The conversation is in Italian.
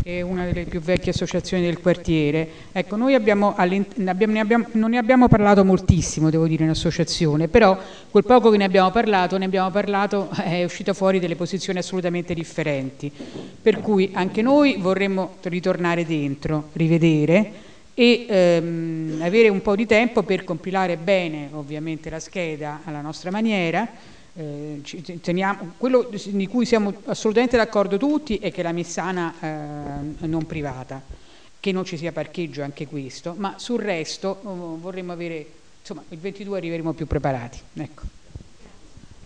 è una delle più vecchie associazioni del quartiere. Ecco, noi non ne abbiamo parlato moltissimo, devo dire, in associazione, però quel poco che ne abbiamo parlato, è uscito fuori delle posizioni assolutamente differenti. Per cui anche noi vorremmo ritornare dentro, rivedere e avere un po' di tempo per compilare bene, ovviamente, la scheda alla nostra maniera. Quello di cui siamo assolutamente d'accordo tutti è che la Messana non privata, che non ci sia parcheggio, anche questo, ma sul resto vorremmo avere, insomma, il 22 arriveremo più preparati, ecco.